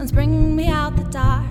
someone's bringing me out the dark.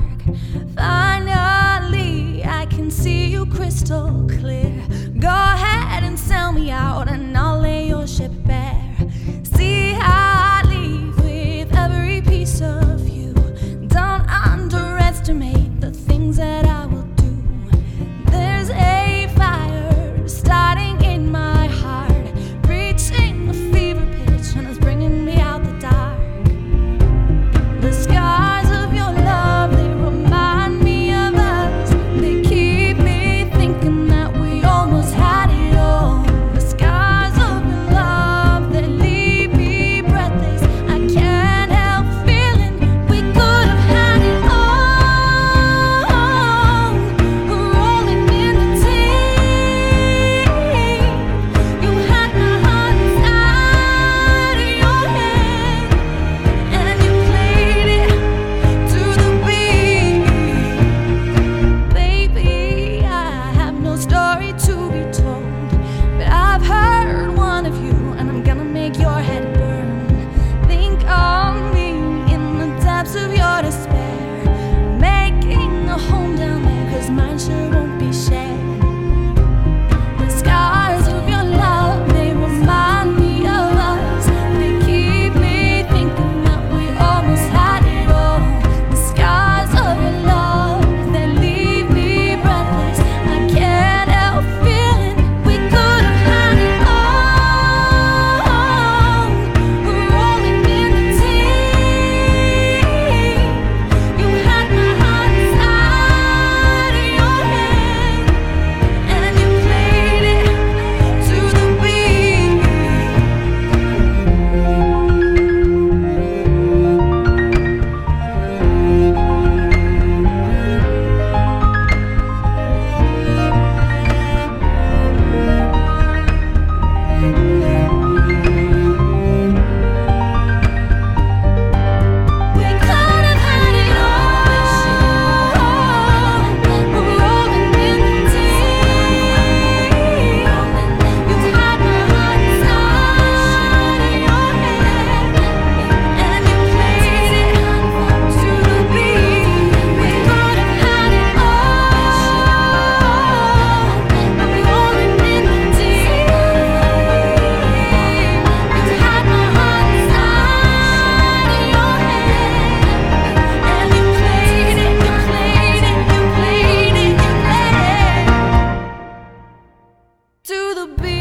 Finally, I can see you crystal clear. Go ahead and sell me out, and I'll lay your ship bare. See how I leave with every piece of you. Don't underestimate the things that I will do. There's a fire starting in my heart, reaching a fever pitch, and it's bringing me out the dark. The scars of your love, they remind me of us. They keep me thinking that we almost had it all. The scars of your love, they leave me breathless. I can't help feeling we could have had it all. Rolling in the tea, you had my heart inside of your hand, and you played it to the beat. Baby, I have no story to be told, but I've heard one of you, and I'm gonna make your head burn. Think of me in the depths of your despair, making a home down there, 'cause mine sure won't be shared. The scars of your love, they remind me of us. They keep me thinking that we almost had it all. The scars of your love, they leave me breathless. I can't help feeling we could have had it all. Rolling in the tea, you had my heart inside of your hand, and you played it to the beat. We could have had it all. Rolling in the tea, you had my heart inside of your hand, and you played it to the beat. We could have had it all. Rolling in the tea, you had my heart inside of your hand, and you played it, you played it, you played it, you played it to the beat.